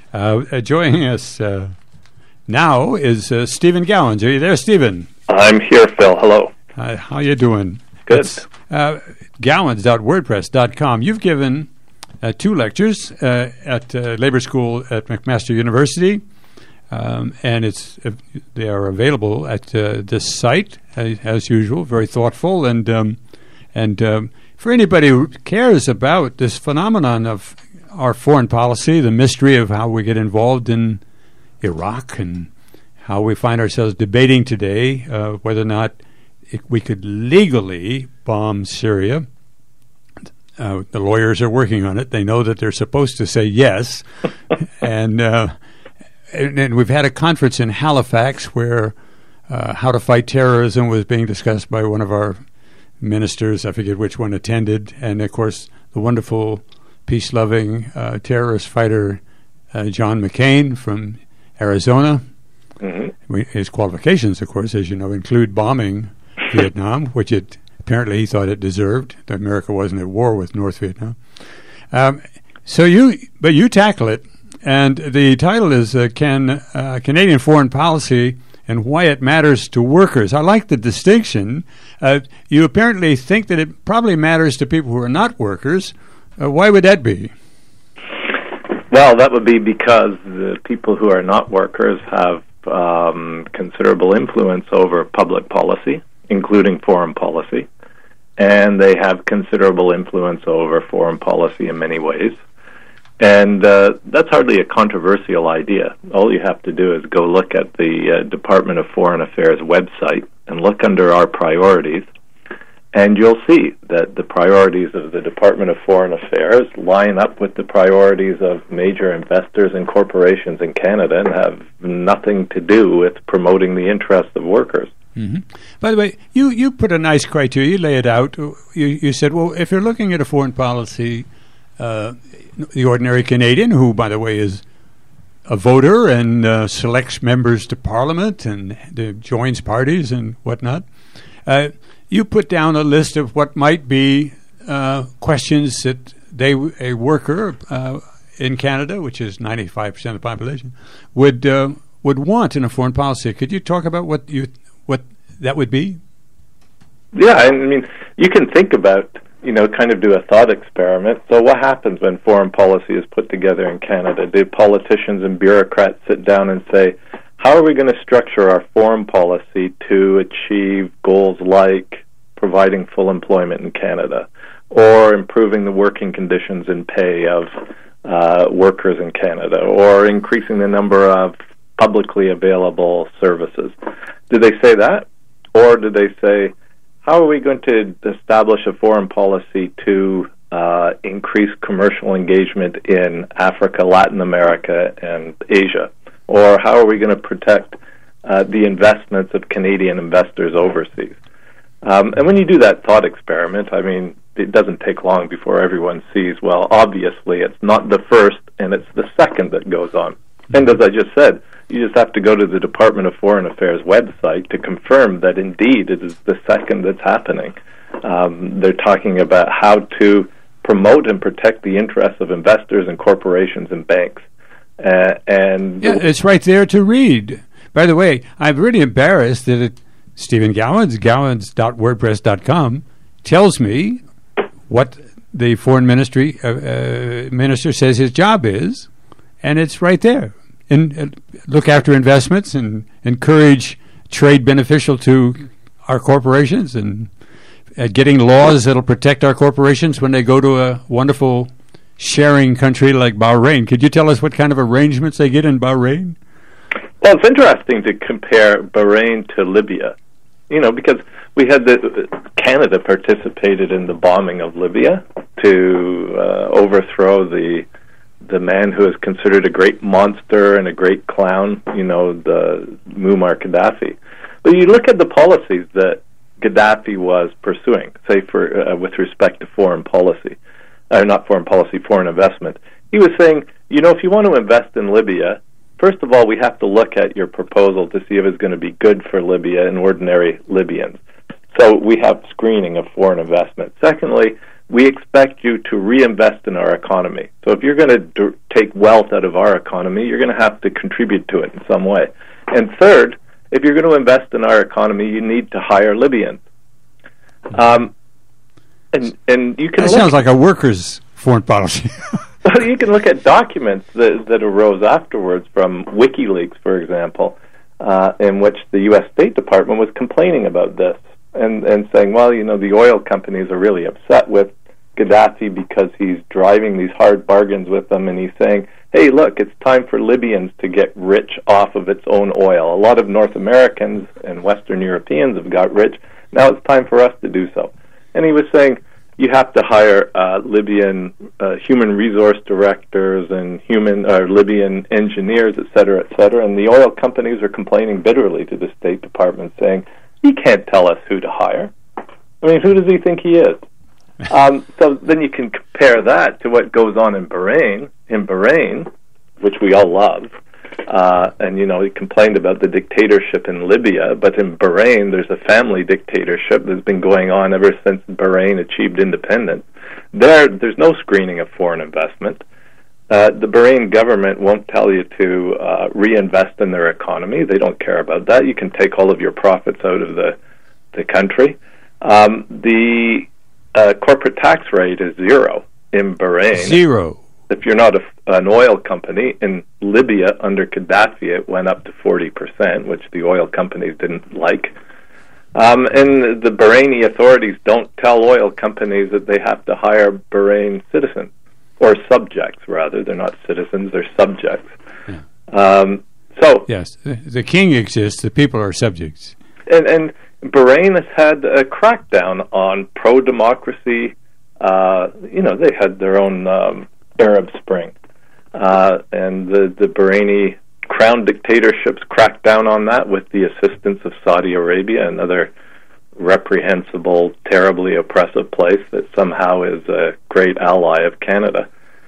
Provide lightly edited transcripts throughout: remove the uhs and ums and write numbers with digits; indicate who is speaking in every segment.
Speaker 1: Joining us now is Stephen Gowans. Are you there, Stephen?
Speaker 2: I'm here, Phil. Hello.
Speaker 1: How you doing?
Speaker 2: Good.
Speaker 1: Gowans.wordpress.com. You've given 2 lectures at Labor School at McMaster University, and they are available at this site as usual. Very thoughtful, and for anybody who cares about this phenomenon of our foreign policy, the mystery of how we get involved in Iraq and how we find ourselves debating today whether or not we could legally bomb Syria. The lawyers are working on it. They know that they're supposed to say yes. and we've had a conference in Halifax where how to fight terrorism was being discussed by one of our ministers. I forget which one attended. And, of course, the wonderful peace-loving terrorist fighter John McCain from Arizona. Mm-hmm. His qualifications, of course, as you know, include bombing Vietnam, which apparently he thought it deserved. America wasn't at war with North Vietnam. So you tackle it, and the title is Canadian Foreign Policy and Why It Matters to Workers. I like the distinction. You apparently think that it probably matters to people who are not workers. Why would that be?
Speaker 2: Well, that would be because the people who are not workers have considerable influence over public policy, including foreign policy, and they have considerable influence over foreign policy in many ways. And that's hardly a controversial idea. All you have to do is go look at the Department of Foreign Affairs website and look under our priorities, and you'll see that the priorities of the Department of Foreign Affairs line up with the priorities of major investors and corporations in Canada and have nothing to do with promoting the interests of workers.
Speaker 1: Mm-hmm. By the way, you put a nice criteria. You lay it out. You said, well, if you're looking at a foreign policy, the ordinary Canadian, who, by the way, is a voter and selects members to Parliament and joins parties and whatnot, you put down a list of what might be questions that a worker in Canada, which is 95% of the population, would want in a foreign policy. Could you talk about what that would be?
Speaker 2: Yeah, I mean, you can think about, kind of do a thought experiment. So what happens when foreign policy is put together in Canada? Do politicians and bureaucrats sit down and say, how are we going to structure our foreign policy to achieve goals like providing full employment in Canada or improving the working conditions and pay of workers in Canada or increasing the number of publicly available services? Do they say that? Or do they say, how are we going to establish a foreign policy to increase commercial engagement in Africa, Latin America, and Asia? Or how are we going to protect the investments of Canadian investors overseas? And when you do that thought experiment, I mean, it doesn't take long before everyone sees, well, obviously it's not the first and it's the second that goes on. And as I just said, you just have to go to the Department of Foreign Affairs website to confirm that indeed it is the second that's happening. They're talking about how to promote and protect the interests of investors and corporations and banks. And
Speaker 1: it's right there to read. By the way, I'm really embarrassed that Stephen Gowans, Gowans.wordpress.com, tells me what the foreign minister says his job is, and it's right there. And look after investments and encourage trade beneficial to our corporations and getting laws that'll protect our corporations when they go to a wonderful sharing country like Bahrain. Could you tell us what kind of arrangements they get in Bahrain?
Speaker 2: Well, it's interesting to compare Bahrain to Libya, because we had Canada participated in the bombing of Libya to overthrow the man who is considered a great monster and a great clown, the Muammar Gaddafi. But you look at the policies that Gaddafi was pursuing, say with respect to foreign policy, not foreign policy, foreign investment. He was saying, if you want to invest in Libya, first of all, we have to look at your proposal to see if it's going to be good for Libya and ordinary Libyans. So we have screening of foreign investment. Secondly, we expect you to reinvest in our economy. So if you're going to take wealth out of our economy, you're going to have to contribute to it in some way. And third, if you're going to invest in our economy, you need to hire Libyans. And you can
Speaker 1: that sounds like a workers' foreign policy.
Speaker 2: Well, you can look at documents that arose afterwards from WikiLeaks, for example, in which the U.S. State Department was complaining about this and saying, well, the oil companies are really upset with Gaddafi because he's driving these hard bargains with them, and he's saying, hey, look, it's time for Libyans to get rich off of its own oil. A lot of North Americans and Western Europeans have got rich. Now it's time for us to do so. And he was saying, you have to hire Libyan human resource directors and Libyan engineers, et cetera, and the oil companies are complaining bitterly to the State Department, saying, he can't tell us who to hire. I mean, who does he think he is? So then you can compare that to what goes on in Bahrain, which we all love. And he complained about the dictatorship in Libya, but in Bahrain there's a family dictatorship that's been going on ever since Bahrain achieved independence. There's no screening of foreign investment. The Bahrain government won't tell you to reinvest in their economy. They don't care about that. You can take all of your profits out of the country. The corporate tax rate is zero in Bahrain.
Speaker 1: Zero.
Speaker 2: If you're not an oil company, in Libya under Gaddafi it went up to 40%, which the oil companies didn't like. And the Bahraini authorities don't tell oil companies that they have to hire Bahrain citizens, or subjects rather. They're not citizens, they're subjects. Yeah.
Speaker 1: Yes, the king exists, the people are subjects.
Speaker 2: And Bahrain has had a crackdown on pro-democracy. They had their own Arab Spring, and the Bahraini crown dictatorships cracked down on that with the assistance of Saudi Arabia, another reprehensible, terribly oppressive place that somehow is a great ally of Canada.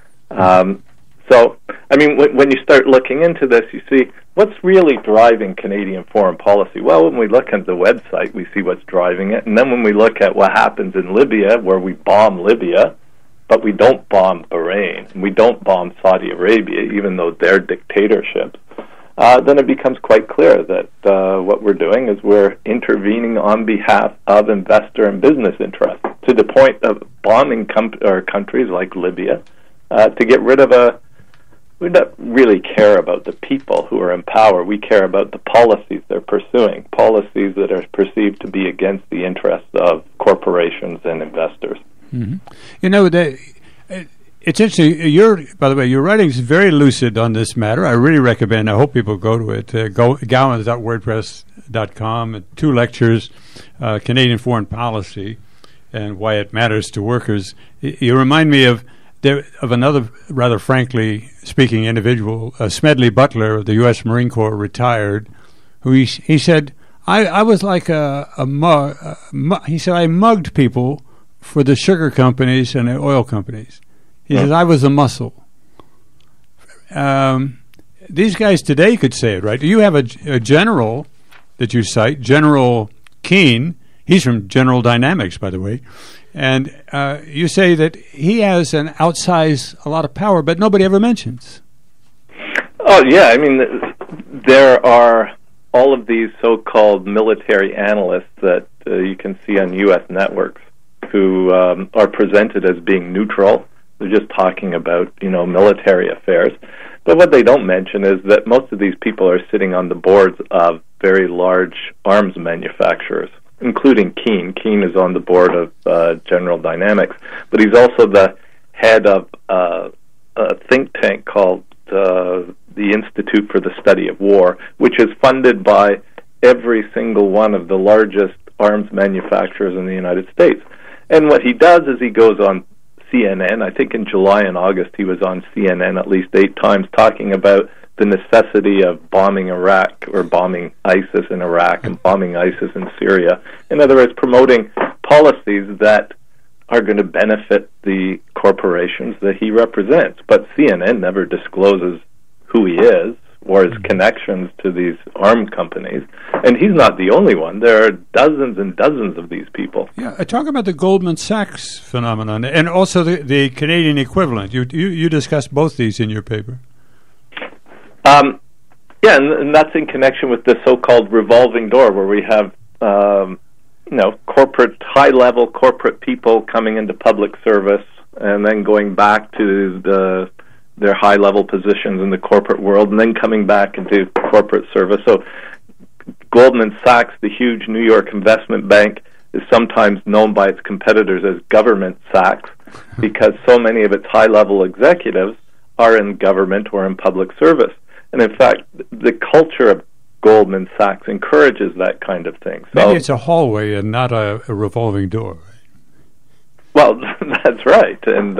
Speaker 2: When you start looking into this, you see what's really driving Canadian foreign policy. Well, when we look at the website, we see what's driving it, and then when we look at what happens in Libya, where we bomb Libya, but we don't bomb Bahrain, and we don't bomb Saudi Arabia, even though they're dictatorships, then it becomes quite clear that what we're doing is we're intervening on behalf of investor and business interests, to the point of bombing countries like Libya to get rid of we don't really care about the people who are in power. We care about the policies they're pursuing, policies that are perceived to be against the interests of corporations and investors.
Speaker 1: Mm-hmm. It's interesting. By the way, your writing is very lucid on this matter. I really recommend. I hope people go to it. Gowans.wordpress.com. 2 lectures, Canadian Foreign Policy and Why It Matters to Workers. You remind me of another, rather frankly speaking, individual, Smedley Butler of the U.S. Marine Corps, retired, who he said, I was like a mug. He said, I mugged people for the sugar companies and the oil companies. He says, I was a muscle. These guys today could say it, right? You have a general that you cite, General Keane. He's from General Dynamics, by the way. And you say that he has a lot of power, but nobody ever mentions.
Speaker 2: Oh, yeah. I mean, there are all of these so-called military analysts that you can see on U.S. networks who are presented as being neutral. They're just talking about, military affairs. But what they don't mention is that most of these people are sitting on the boards of very large arms manufacturers, including Keane. Keane is on the board of General Dynamics, but he's also the head of a think tank called the Institute for the Study of War, which is funded by every single one of the largest arms manufacturers in the United States. And what he does is he goes on CNN. I think in July and August he was on CNN at least 8 times talking about the necessity of bombing Iraq, or bombing ISIS in Iraq and bombing ISIS in Syria. In other words, promoting policies that are going to benefit the corporations that he represents. But CNN never discloses who he is, or his connections to these armed companies. And he's not the only one. There are dozens and dozens of these people.
Speaker 1: Yeah, talk about the Goldman Sachs phenomenon and also the Canadian equivalent. You discussed both these in your paper.
Speaker 2: Yeah, and that's in connection with the so-called revolving door, where we have high-level corporate people coming into public service and then going back to their high-level positions in the corporate world and then coming back into corporate service. So Goldman Sachs, the huge New York investment bank, is sometimes known by its competitors as Government Sachs because so many of its high-level executives are in government or in public service. And in fact, the culture of Goldman Sachs encourages that kind of thing. So,
Speaker 1: maybe it's a hallway and not a revolving door.
Speaker 2: Well, that's right. And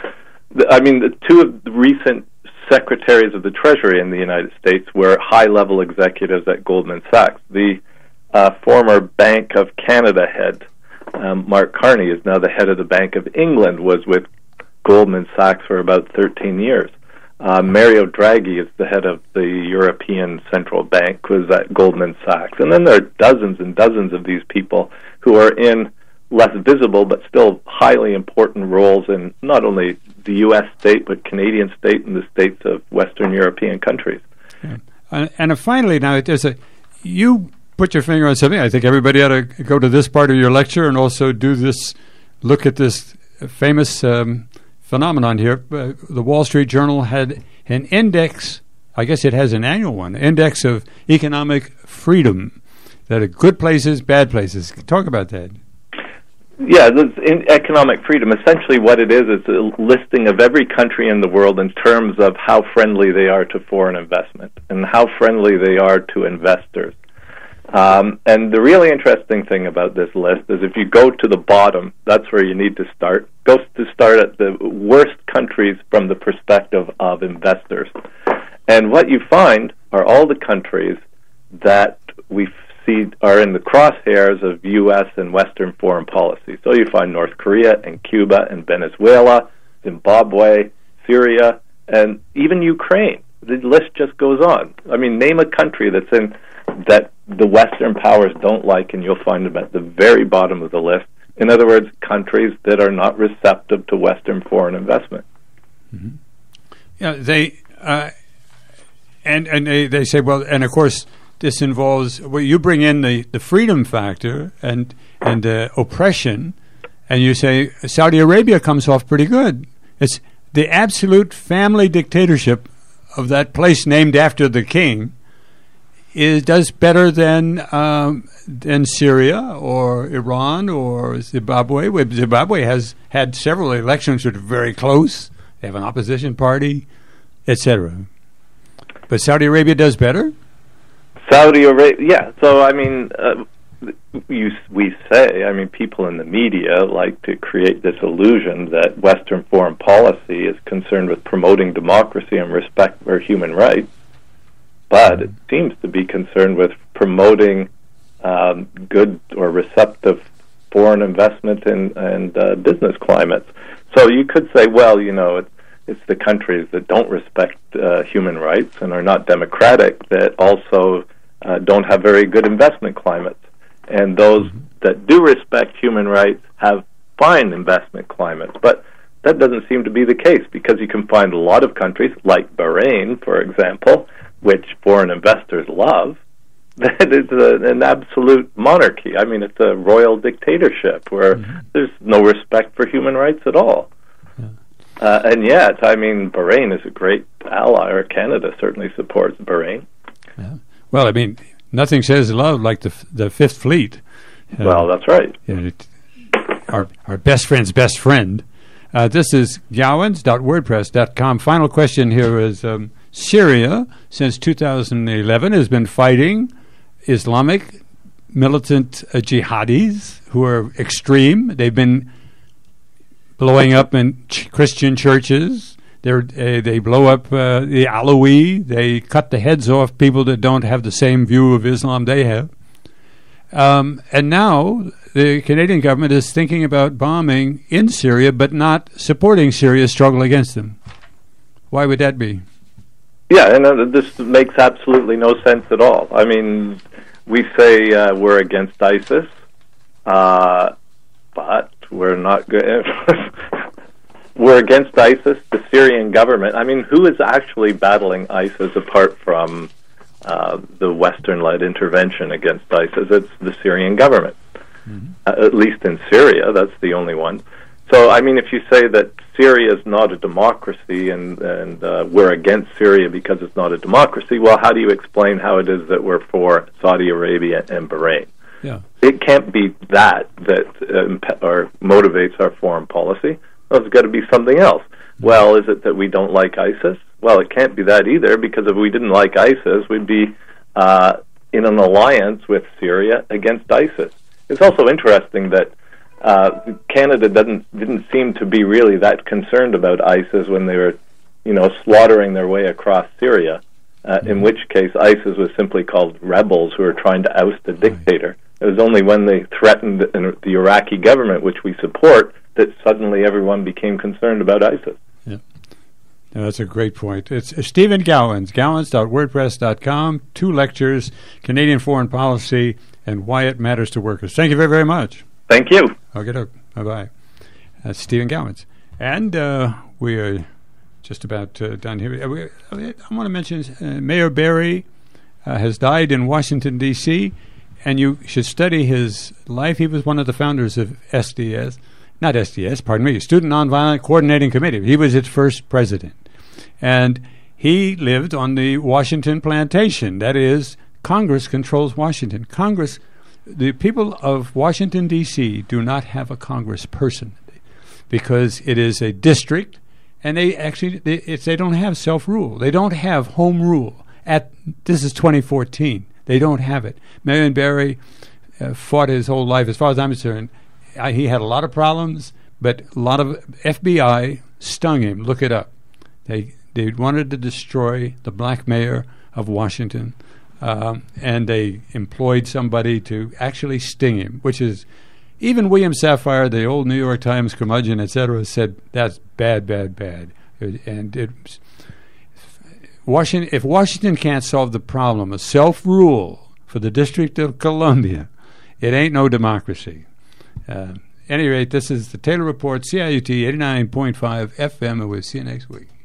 Speaker 2: the two of the recent secretaries of the Treasury in the United States were high-level executives at Goldman Sachs. The former Bank of Canada head, Mark Carney, is now the head of the Bank of England, was with Goldman Sachs for about 13 years. Mario Draghi is the head of the European Central Bank, was at Goldman Sachs. And then there are dozens and dozens of these people who are in less visible but still highly important roles in not only the U.S. state but Canadian state and the states of Western European countries.
Speaker 1: Yeah. And finally, now, you put your finger on something. I think everybody ought to go to this part of your lecture and also look at this famous phenomenon here. The Wall Street Journal had an index, I guess it has an annual one, index of economic freedom, that are good places, bad places. Talk about that.
Speaker 2: Yeah, in economic freedom, essentially what it is a listing of every country in the world in terms of how friendly they are to foreign investment and how friendly they are to investors. And the really interesting thing about this list is if you go to the bottom, that's where you need to start. Go to start at the worst countries from the perspective of investors. And what you find are all the countries that we see are in the crosshairs of U.S. and Western foreign policy. So you find North Korea and Cuba and Venezuela, Zimbabwe, Syria, and even Ukraine. The list just goes on. I mean, name a country that the Western powers don't like, and you'll find them at the very bottom of the list. In other words, countries that are not receptive to Western foreign investment.
Speaker 1: Mm-hmm. Yeah, they say, well, and of course, this involves, well, you bring in the freedom factor and oppression, and you say Saudi Arabia comes off pretty good. It's the absolute family dictatorship of that place named after the king does better than Syria or Iran or Zimbabwe. Zimbabwe has had several elections that are very close. They have an opposition party, etc. But Saudi Arabia does better?
Speaker 2: Saudi Arabia, yeah. So, I mean, people in the media like to create this illusion that Western foreign policy is concerned with promoting democracy and respect for human rights, but it seems to be concerned with promoting good or receptive foreign investment and business climates. So you could say, well, it's the countries that don't respect human rights and are not democratic that also don't have very good investment climates. And those that do respect human rights have fine investment climates. But that doesn't seem to be the case, because you can find a lot of countries, like Bahrain, for example, which foreign investors love, that is an absolute monarchy. I mean, it's a royal dictatorship where there's no respect for human rights at all. Yeah. And yet, I mean, Bahrain is a great ally, or Canada certainly supports Bahrain.
Speaker 1: Yeah. Well, I mean, nothing says love like the Fifth Fleet.
Speaker 2: Well, that's right.
Speaker 1: Our best friend's best friend. This is Gowans.wordpress.com. Final question here is, Syria, since 2011, has been fighting Islamic militant jihadis who are extreme. They've been blowing up in Christian churches. They blow up the Alawi. They cut the heads off people that don't have the same view of Islam they have. And now the Canadian government is thinking about bombing in Syria, but not supporting Syria's struggle against them. Why would that be?
Speaker 2: Yeah, and this makes absolutely no sense at all. I mean, we say we're against ISIS, but we're not good. We're against ISIS, the Syrian government. I mean, who is actually battling ISIS apart from the Western-led intervention against ISIS? It's the Syrian government. Mm-hmm. At least in Syria, that's the only one. So, I mean, if you say that Syria is not a democracy and we're against Syria because it's not a democracy, well, how do you explain how it is that we're for Saudi Arabia and Bahrain?
Speaker 1: Yeah.
Speaker 2: It can't be that or motivates our foreign policy. Well, it's got to be something else. Well, is it that we don't like ISIS? Well, it can't be that either, because if we didn't like ISIS, we'd be in an alliance with Syria against ISIS. It's also interesting that Canada didn't seem to be really that concerned about ISIS when they were, slaughtering their way across Syria. In which case, ISIS was simply called rebels who were trying to oust a dictator. It was only when they threatened the Iraqi government, which we support, that suddenly everyone became concerned about ISIS.
Speaker 1: Yeah. No, that's a great point. It's Stephen Gowans, gowans.wordpress.com, 2 lectures, Canadian Foreign Policy and Why It Matters to Workers. Thank you very, very much.
Speaker 2: Thank you.
Speaker 1: Okay, bye-bye. That's Stephen Gowans. And we are just about done here. I want to mention Mayor Barry has died in Washington, D.C., and you should study his life. He was one of the founders of Student Nonviolent Coordinating Committee. He was its first president. And he lived on the Washington plantation. That is, Congress controls Washington. The people of Washington, D.C. do not have a congressperson because it is a district, and they don't have self-rule. They don't have home rule. This is 2014. They don't have it. Marion Barry fought his whole life. As far as I'm concerned, he had a lot of problems, but a lot of FBI stung him. Look it up. They wanted to destroy the black mayor of Washington, and they employed somebody to actually sting him, which is, even William Safire, the old New York Times curmudgeon, etc., said that's bad, bad, bad. And if Washington can't solve the problem of self-rule for the District of Columbia, it ain't no democracy. At any rate, this is the Taylor Report, CIUT 89.5 FM, and we'll see you next week.